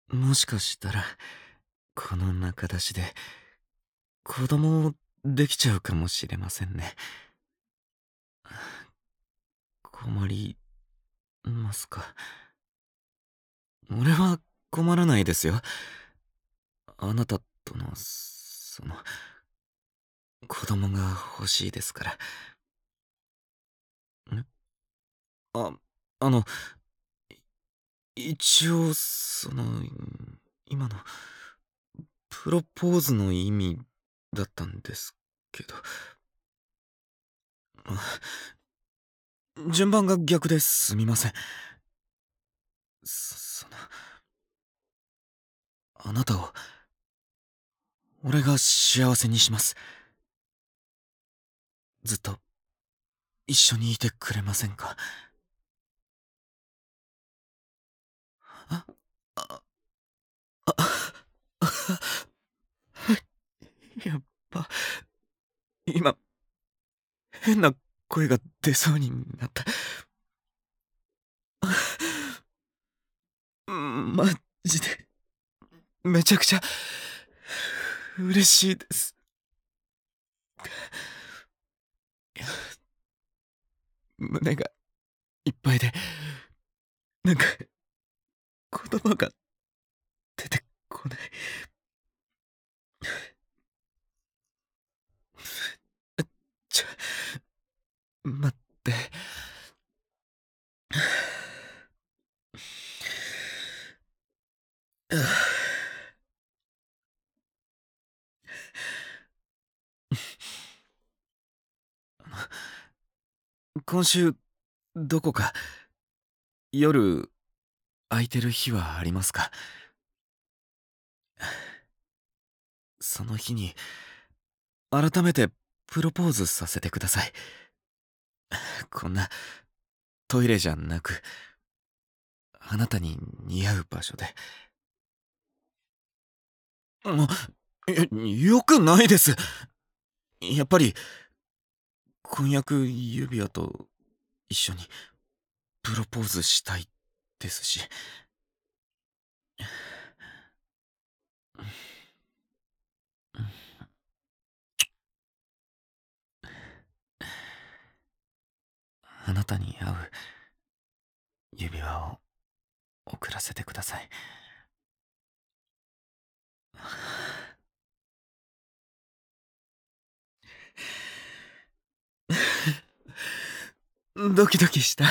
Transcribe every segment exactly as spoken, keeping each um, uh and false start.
もしかしたら、この仲出しで、子供できちゃうかもしれませんね。困りますか。俺は困らないですよ。あなたとの、その、子供が欲しいですから。んあ、あの、一応、その、今の、プロポーズの意味だったんですけど、順番が逆ですみません。そ、その、あなたを、俺が幸せにします。ずっと、一緒にいてくれませんか。あ、あ、あ、はい、やっぱ、今、変な声が出そうになった。うん、マジで、めちゃくちゃ、嬉しいです。胸がいっぱいで、なんか、言葉が出てこない。ちょ、待って。今週、どこか、夜、空いてる日はありますか。その日に、改めてプロポーズさせてください。こんな、トイレじゃなく、あなたに似合う場所で。あ、よ、よくないです。やっぱり、婚約指輪と一緒にプロポーズしたいですし。あなたに合う指輪を贈らせてください。ドキドキした。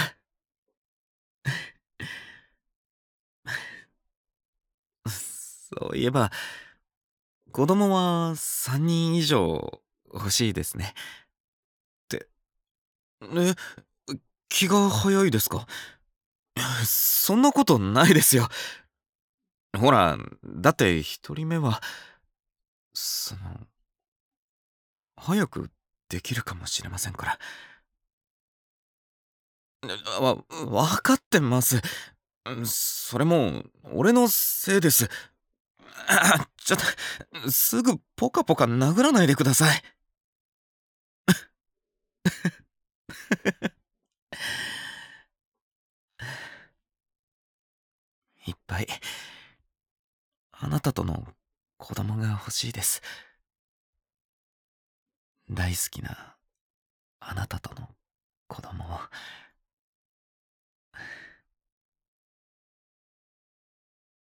そういえば、子供はさんにん以上欲しいですね。って、え、気が早いですか。そんなことないですよ。ほら、だって一人目は、その、早くできるかもしれませんから。わ、わかってます。それも、俺のせいです。あ、ちょっと、すぐポカポカ殴らないでください。いっぱい、あなたとの子供が欲しいです。大好きなあなたとの